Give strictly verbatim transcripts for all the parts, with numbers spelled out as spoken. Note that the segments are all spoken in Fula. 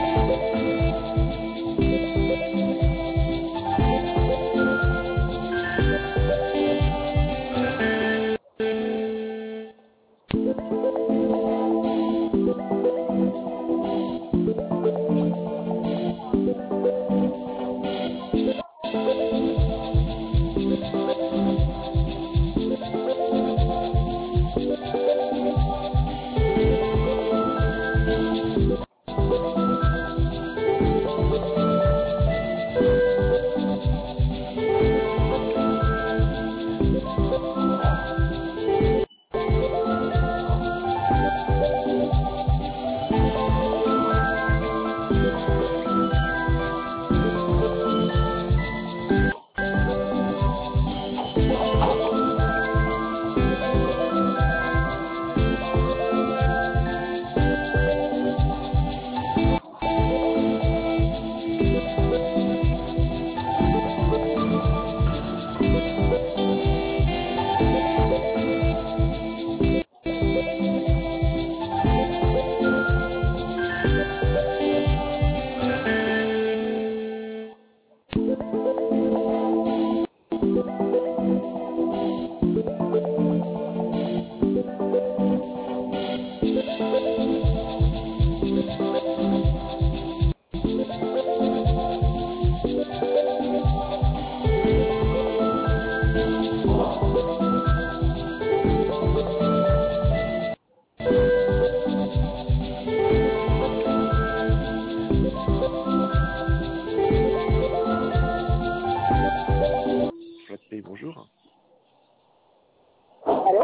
Bonjour. Allô?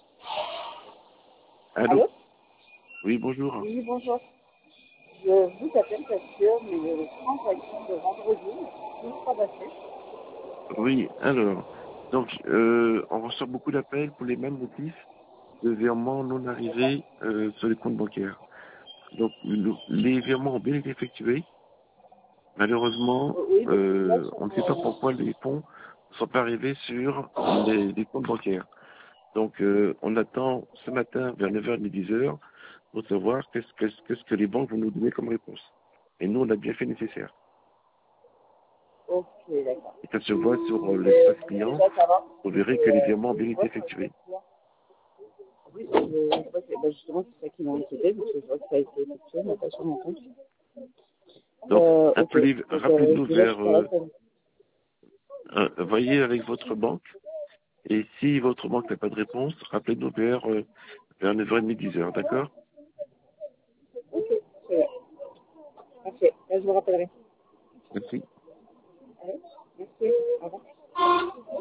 Allô? Allô? Oui, bonjour. Oui, bonjour. Je vous appelle parce que mes transactions de vendredi ne sont pas passées. Oui, alors, donc, euh, on reçoit beaucoup d'appels pour les mêmes motifs de virements non arrivés euh, sur les comptes bancaires. Donc, le- les virements ont bien été effectués. Malheureusement, Euh, Oui, parce que là, euh, sur on ne sait pas mon... pourquoi les fonds ne sont pas arrivés sur les, les comptes bancaires. Donc, euh, on attend ce matin vers neuf heures trente, dix heures pour savoir qu'est-ce que, qu'est-ce que les banques vont nous donner comme réponse. Et nous, on a bien fait le nécessaire. Ok, d'accord. Et ça se voit sur euh, Mais l'espace je client. voulais déjà savoir Vous si verrez que les euh, virements ont bien je été vois sur le effectués. client. Oui, je, je vois que bah, justement, c'est ça qui m'a inquiété, parce que je vois que ça a été effectué, mais pas sur mon compte. Donc, Euh, ok. appelez, Donc, euh, rappelez-nous déjà, je vers, te euh, rappelle. euh, voyez avec votre banque. Et si votre banque n'a pas de réponse, rappelez-nous vers, euh, vers neuf heures trente, dix heures, d'accord? Ok, très bien. Parfait. Là, je vous rappellerai. Merci. Allez, merci. Au revoir.